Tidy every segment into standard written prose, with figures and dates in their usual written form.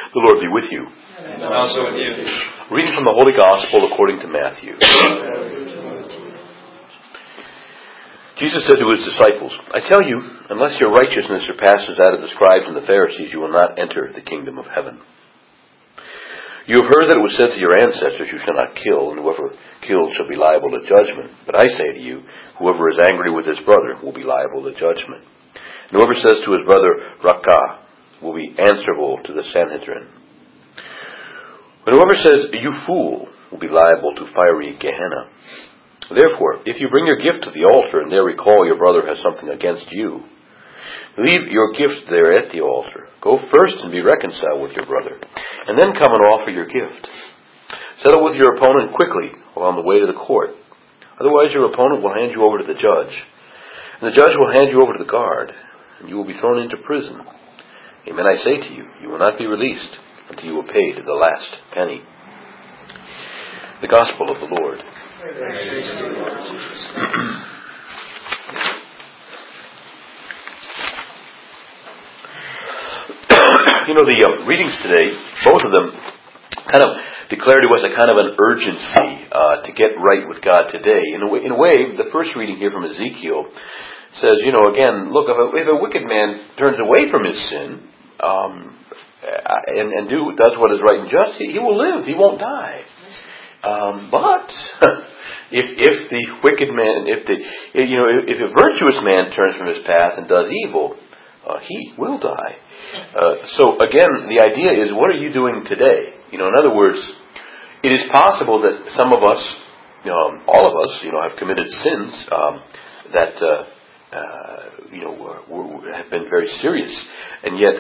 The Lord be with you. And also with you. Reading from the Holy Gospel according to Matthew. Jesus said to his disciples, I tell you, unless your righteousness surpasses that of the scribes and the Pharisees, you will not enter the kingdom of heaven. You have heard that it was said to your ancestors, you shall not kill, and whoever kills shall be liable to judgment. But I say to you, whoever is angry with his brother will be liable to judgment. And whoever says to his brother, Rakah, will be answerable to the Sanhedrin. But whoever says, you fool, will be liable to fiery Gehenna. Therefore, if you bring your gift to the altar and there recall your brother has something against you, leave your gift there at the altar. Go first and be reconciled with your brother, and then come and offer your gift. Settle with your opponent quickly while on the way to the court. Otherwise your opponent will hand you over to the judge, and the judge will hand you over to the guard, and you will be thrown into prison. Amen, I say to you, you will not be released until you will pay to the last penny. The Gospel of the Lord. The readings today, both of them kind of declare to us a kind of an urgency to get right with God today. In a way, the first reading here from Ezekiel says, again, look, if a wicked man turns away from his sin and does what is right and just, he will live. He won't die. But if the wicked man, if a virtuous man turns from his path and does evil, he will die. So again, the idea is, what are you doing today? In other words, it is possible that some of us, all of us, have committed sins that have been very serious, and yet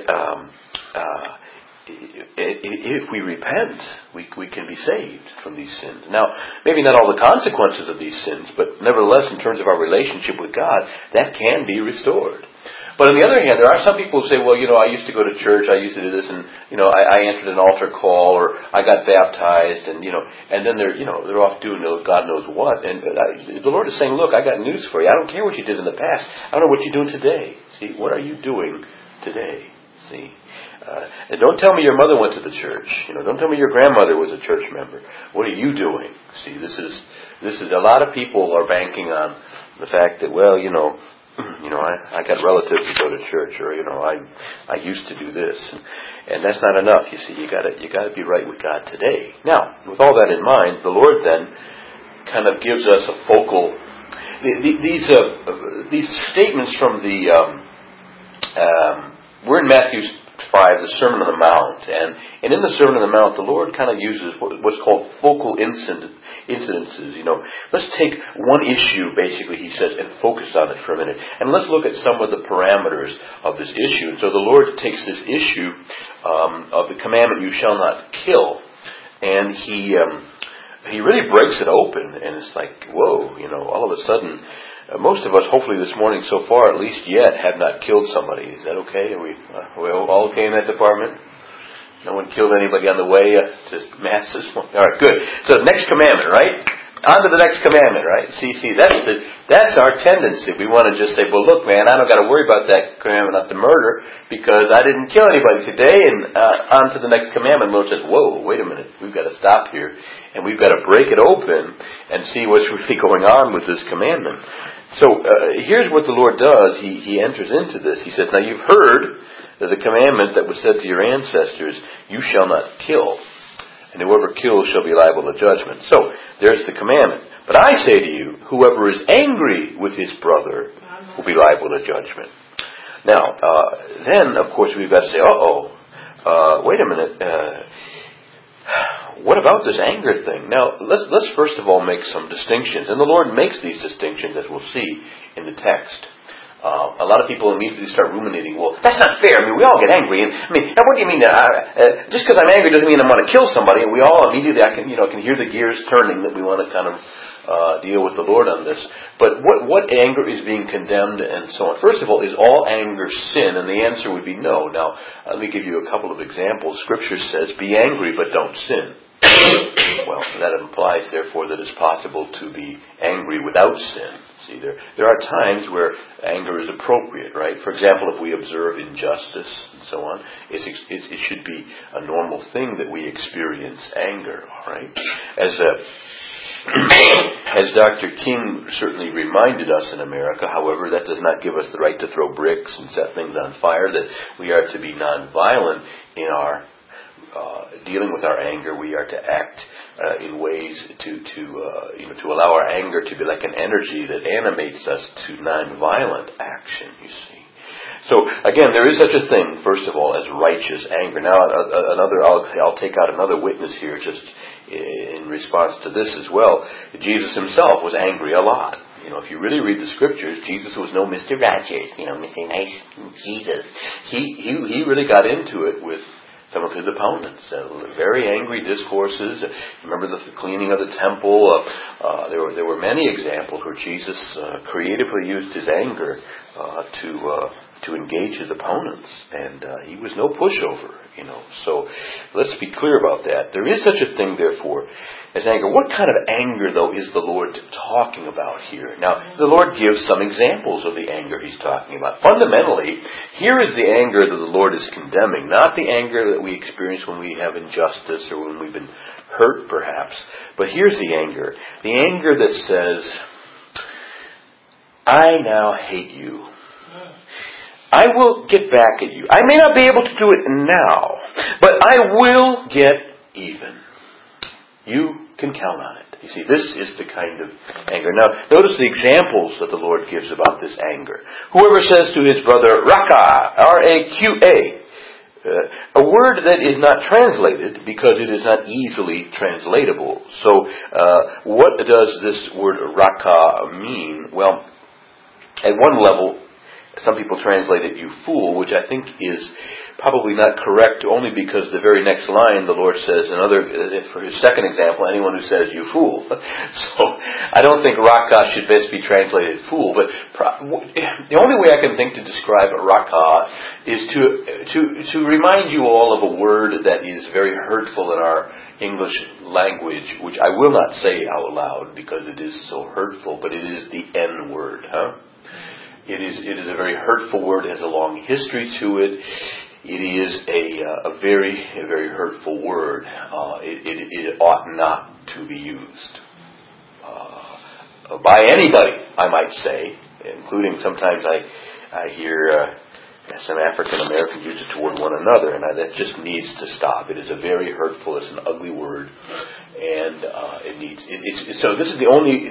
if we repent, we can be saved from these sins. Now, maybe not all the consequences of these sins, but nevertheless, in terms of our relationship with God, that can be restored. But on the other hand, there are some people who say, well, I used to go to church, I used to do this, and, I entered an altar call, or I got baptized, and then they're off doing God knows what. And the Lord is saying, look, I got news for you. I don't care what you did in the past. I don't know what you're doing today. See, what are you doing today? See? And don't tell me your mother went to the church. Don't tell me your grandmother was a church member. What are you doing? See, this is a lot of people are banking on the fact that, well, I got relatives who go to church, or I used to do this, and that's not enough. You see, you got to be right with God today. Now, with all that in mind, the Lord then kind of gives us a focal. These statements from we're in Matthew 5, the Sermon on the Mount, and in the Sermon on the Mount, the Lord kind of uses what's called focal incidences. Let's take one issue, basically, he says, and focus on it for a minute, and let's look at some of the parameters of this issue. And so the Lord takes this issue of the commandment, "You shall not kill," and he really breaks it open, and it's like, whoa, all of a sudden. Most of us, hopefully this morning so far, at least yet, have not killed somebody. Is that okay? Are we all okay in that department? No one killed anybody on the way to Mass this morning? All right, good. So next commandment, right? On to the next commandment, right? See, that's our tendency. We want to just say, well, look, man, I don't got to worry about that commandment not to murder because I didn't kill anybody today, and on to the next commandment. The Lord says, whoa, wait a minute. We've got to stop here, and we've got to break it open and see what's really going on with this commandment. So here's what the Lord does. He enters into this. He says, now you've heard the commandment that was said to your ancestors, you shall not kill, and whoever kills shall be liable to judgment. So there's the commandment. But I say to you, whoever is angry with his brother will be liable to judgment. Now, then, of course, we've got to say, wait a minute. What about this anger thing? Now, let's first of all make some distinctions. And the Lord makes these distinctions, as we'll see in the text. A lot of people immediately start ruminating, well, that's not fair. We all get angry. And what do you mean? Just because I'm angry doesn't mean I'm going to kill somebody. And we all immediately, I can hear the gears turning that we want to kind of deal with the Lord on this. But what anger is being condemned and so on? First of all, is all anger sin? And the answer would be no. Now, let me give you a couple of examples. Scripture says, be angry, but don't sin. Well, that implies, therefore, that it's possible to be angry without sin. See, there are times where anger is appropriate, right? For example, if we observe injustice and so on, it should be a normal thing that we experience anger, all right? As Dr. King certainly reminded us in America, however, that does not give us the right to throw bricks and set things on fire, that we are to be nonviolent in our dealing with our anger. We are to act in ways to allow our anger to be like an energy that animates us to nonviolent action, you see. So again, there is such a thing, first of all, as righteous anger. Now, I'll take out another witness here, just in response to this as well. Jesus himself was angry a lot. If you really read the scriptures, Jesus was no Mr. Righteous, Mr. Nice Jesus. He really got into it with some of his opponents. Very angry discourses. Remember the cleaning of the temple. There were many examples where Jesus creatively used his anger to engage his opponents, and he was no pushover. So let's be clear about that. There is such a thing, therefore, as anger. What kind of anger, though, is the Lord talking about here? Now, the Lord gives some examples of the anger he's talking about. Fundamentally, here is the anger that the Lord is condemning, not the anger that we experience when we have injustice or when we've been hurt, perhaps. But here's the anger. The anger that says, I now hate you. I will get back at you. I may not be able to do it now, but I will get even. You can count on it. You see, this is the kind of anger. Now, notice the examples that the Lord gives about this anger. Whoever says to his brother, Raka, R-A-Q-A, a word that is not translated because it is not easily translatable. So, what does this word Raka mean? Well, at one level, some people translate it, you fool, which I think is probably not correct, only because the very next line the Lord says, for his second example, anyone who says, you fool. So I don't think Raka should best be translated fool, but the only way I can think to describe Raka is to remind you all of a word that is very hurtful in our English language, which I will not say out loud because it is so hurtful, but it is the N word, It is a very hurtful word. It has a long history to it. It is a very hurtful word. It ought not to be used by anybody, I might say, including sometimes I hear some African Americans use it toward one another, and that just needs to stop. It is a very hurtful. It's an ugly word, and it needs. So this is the only.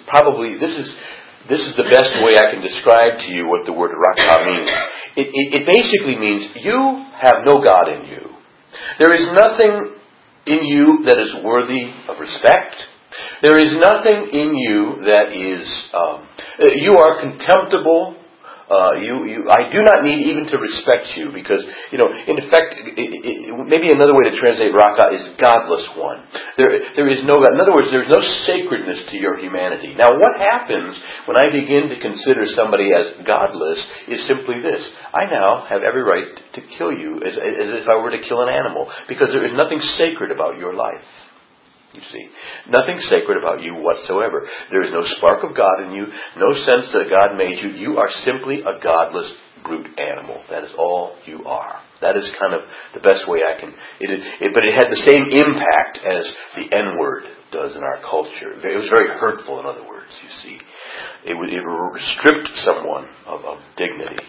This is the best way I can describe to you what the word Raka means. It basically means you have no God in you. There is nothing in you that is worthy of respect. There is nothing in you that is, you are contemptible. I do not need even to respect you because, in effect, maybe another way to translate Raka is godless one. There is no God. In other words, there is no sacredness to your humanity. Now, what happens when I begin to consider somebody as godless is simply this. I now have every right to kill you as if I were to kill an animal because there is nothing sacred about your life. You see, nothing sacred about you whatsoever. There is no spark of God in you, no sense that God made you. You are simply a godless brute animal. That is all you are. That is kind of the best way I can. But it had the same impact as the N-word does in our culture. It was very hurtful, in other words. You see, it stripped someone of dignity.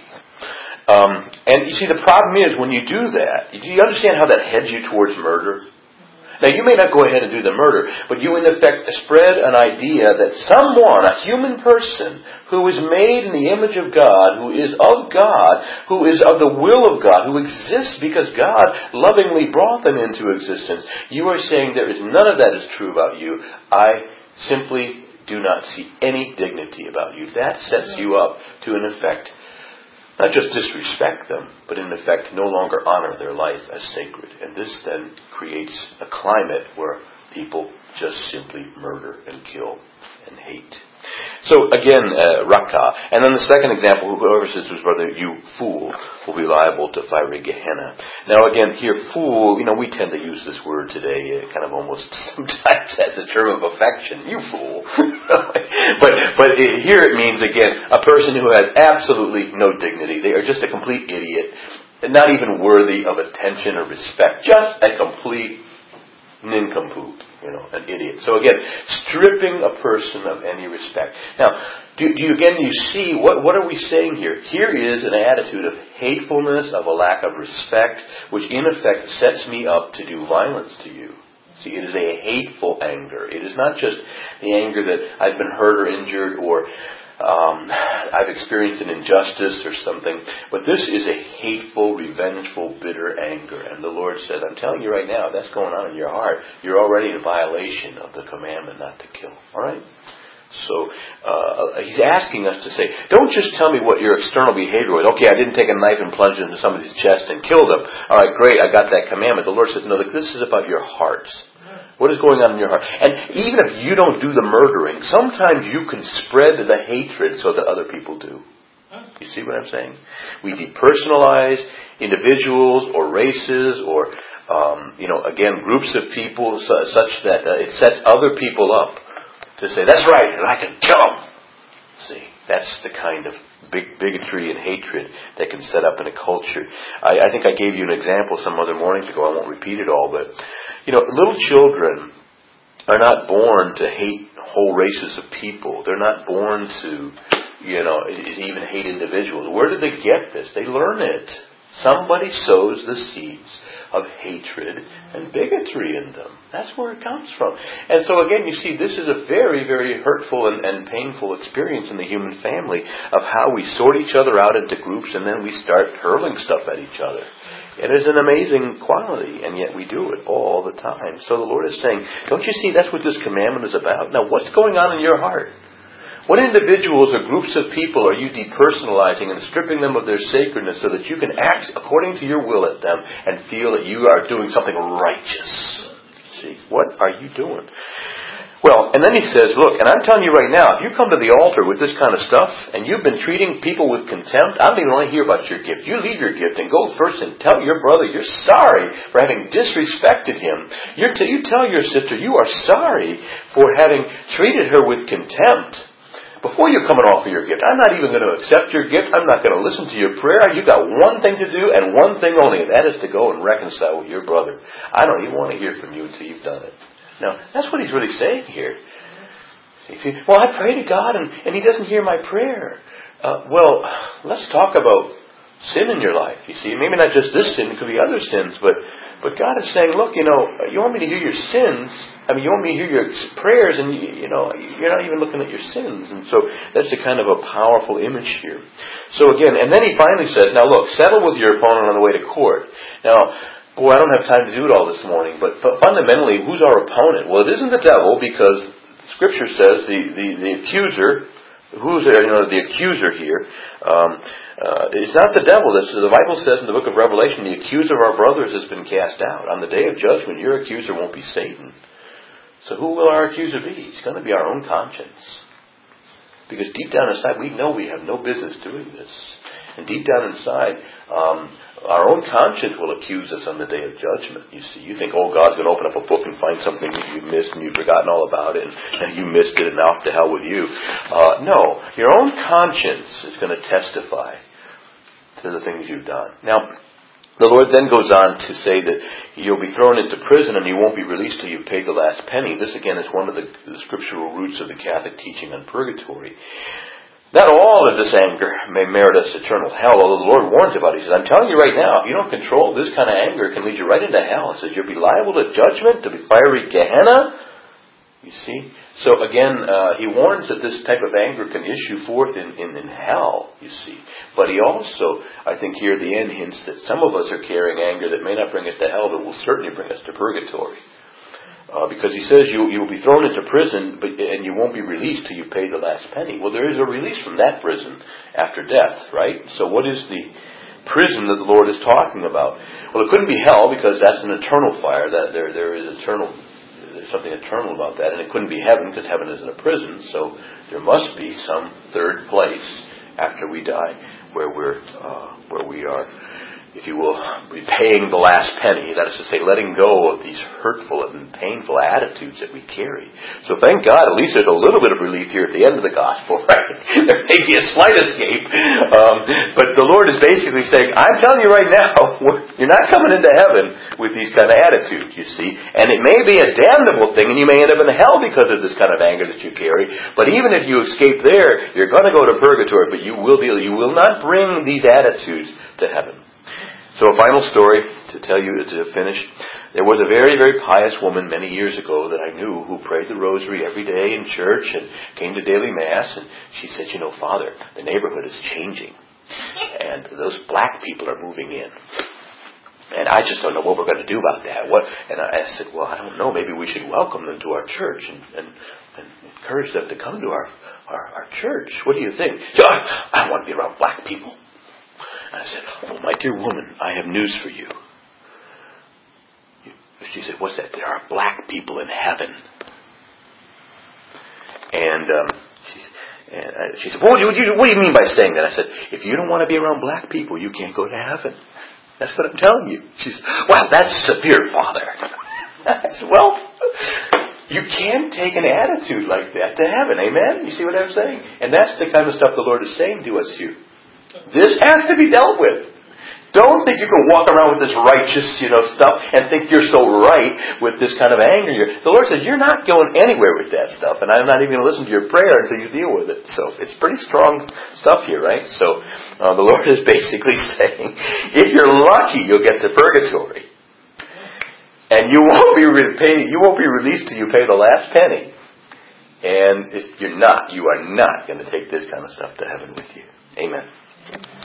And you see, the problem is when you do that. Do you understand how that heads you towards murder? Now, you may not go ahead and do the murder, but you in effect spread an idea that someone, a human person, who is made in the image of God, who is of God, who is of the will of God, who exists because God lovingly brought them into existence, you are saying there is none of that is true about you. I simply do not see any dignity about you. That sets you up to, in effect, not just disrespect them, but in effect no longer honor their life as sacred. And this then creates a climate where people just simply murder and kill and hate. So again, Raka. And then the second example, whoever says to his brother, you fool, will be liable to fiery Gehenna. Now again, here, fool, we tend to use this word today kind of almost sometimes as a term of affection. You fool. but here it means, again, a person who has absolutely no dignity. They are just a complete idiot. not even worthy of attention or respect. Just a complete nincompoop, an idiot. So again, stripping a person of any respect. Now, do you see, what are we saying here? Here is an attitude of hatefulness, of a lack of respect, which in effect sets me up to do violence to you. See, it is a hateful anger. It is not just the anger that I've been hurt or injured or I've experienced an injustice or something. But this is a hateful, revengeful, bitter anger. And the Lord says, I'm telling you right now, that's going on in your heart. You're already in violation of the commandment not to kill. All right? So he's asking us to say, don't just tell me what your external behavior was. Okay, I didn't take a knife and plunge it into somebody's chest and kill them. All right, great, I got that commandment. The Lord says, no, this is about your hearts. What is going on in your heart? And even if you don't do the murdering, sometimes you can spread the hatred so that other people do. You see what I'm saying? We depersonalize individuals or races or, again, groups of people such that it sets other people up to say, that's right, and I can kill them. See, that's the kind of bigotry and hatred that can set up in a culture. I think I gave you an example some other mornings ago. I won't repeat it all, but little children are not born to hate whole races of people. They're not born to, even hate individuals. Where did they get this? They learn it. Somebody sows the seeds of hatred and bigotry in them. That's where it comes from. And so again, you see, this is a very, very hurtful and painful experience in the human family of how we sort each other out into groups and then we start hurling stuff at each other. It is an amazing quality, and yet we do it all the time. So the Lord is saying, don't you see that's what this commandment is about? Now, what's going on in your heart? What individuals or groups of people are you depersonalizing and stripping them of their sacredness so that you can act according to your will at them and feel that you are doing something righteous? See, what are you doing? Well, and then he says, look, and I'm telling you right now, if you come to the altar with this kind of stuff and you've been treating people with contempt, I don't even want to hear about your gift. You leave your gift and go first and tell your brother you're sorry for having disrespected him. You tell your sister you are sorry for having treated her with contempt. Before you come and offer your gift, I'm not even going to accept your gift. I'm not going to listen to your prayer. You've got one thing to do and one thing only, and that is to go and reconcile with your brother. I don't even want to hear from you until you've done it. Now, that's what he's really saying here. Well, I pray to God and He doesn't hear my prayer. Well, let's talk about sin in your life. You see, maybe not just this sin, it could be other sins, but God is saying, look, you want me to hear your sins. You want me to hear your prayers, and you're not even looking at your sins. And so that's a kind of a powerful image here. So again, and then he finally says, now look, settle with your opponent on the way to court. Now, boy, I don't have time to do it all this morning, but fundamentally, who's our opponent? Well, it isn't the devil, because Scripture says the accuser, who's the accuser here, it's not the devil. The Bible says in the book of Revelation, the accuser of our brothers has been cast out. On the day of judgment, your accuser won't be Satan. So who will our accuser be? It's going to be our own conscience. Because deep down inside, we know we have no business doing this. And deep down inside, our own conscience will accuse us on the day of judgment. You see, you think, God's going to open up a book and find something that you missed and you've forgotten all about it and you missed it and off to hell with you. No, your own conscience is going to testify to the things you've done. Now, the Lord then goes on to say that you'll be thrown into prison and you won't be released till you've paid the last penny. This again is one of the scriptural roots of the Catholic teaching on purgatory. Not all of this anger may merit us eternal hell, although the Lord warns about it. He says, I'm telling you right now, if you don't control this kind of anger, it can lead you right into hell. He says, you'll be liable to judgment, to be fiery Gehenna. You see? So again, he warns that this type of anger can issue forth in hell, you see. But he also, I think here at the end, hints that some of us are carrying anger that may not bring us to hell, but will certainly bring us to purgatory. Because he says you will be thrown into prison, and you won't be released till you pay the last penny. Well, there is a release from that prison after death, right? So what is the prison that the Lord is talking about? Well, it couldn't be hell, because that's an eternal fire. That there is eternal. There's something eternal about that, and it couldn't be heaven, because heaven isn't a prison. So there must be some third place after we die where we are if you will, repaying the last penny. That is to say, letting go of these hurtful and painful attitudes that we carry. So thank God, at least there's a little bit of relief here at the end of the gospel, right? There may be a slight escape. But the Lord is basically saying, I'm telling you right now, you're not coming into heaven with these kind of attitudes, you see. And it may be a damnable thing, and you may end up in hell because of this kind of anger that you carry. But even if you escape there, you're going to go to purgatory, but you will not bring these attitudes to heaven. So a final story to tell you, to finish. There was a very, very pious woman many years ago that I knew who prayed the rosary every day in church and came to daily mass. And she said, Father, the neighborhood is changing. And those black people are moving in. And I just don't know what we're going to do about that. And I said, well, I don't know. Maybe we should welcome them to our church and encourage them to come to our church. What do you think? She said, I want to be around black people. And I said, oh, my dear woman, I have news for you. She said, what's that? There are black people in heaven. And she said, what do you mean by saying that? I said, if you don't want to be around black people, you can't go to heaven. That's what I'm telling you. She said, well, that's severe, Father. I said, well, you can take an attitude like that to heaven. Amen? You see what I'm saying? And that's the kind of stuff the Lord is saying to us here. This has to be dealt with. Don't think you can walk around with this righteous, stuff and think you're so right with this kind of anger. The Lord says, you're not going anywhere with that stuff, and I'm not even going to listen to your prayer until you deal with it. So it's pretty strong stuff here, right? So the Lord is basically saying, if you're lucky, you'll get to purgatory. And you won't be released till you pay the last penny. And you are not going to take this kind of stuff to heaven with you. Amen.